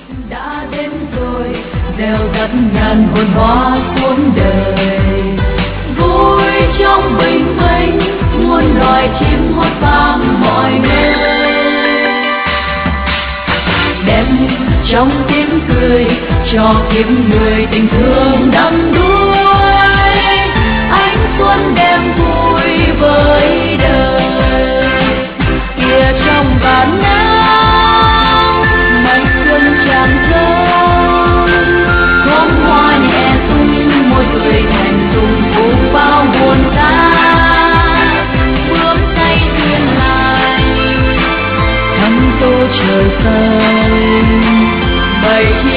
đã đến rồi, gieo rắc ngàn hồn hoa cuốn đời, vui trong bình minh, muôn loài chim hót vang mọi nơi, đem trong tiếng cười cho kiếp người tình thương đắm đuối, ánh xuân đem vui với đời. Kia trong vạn nắng mây sương tràn trơn, khóm hoa nhẹ tung môi cười thành tung phủ bao buồn ta, bước tay duyên lại thắm tô trời xanh. Bầy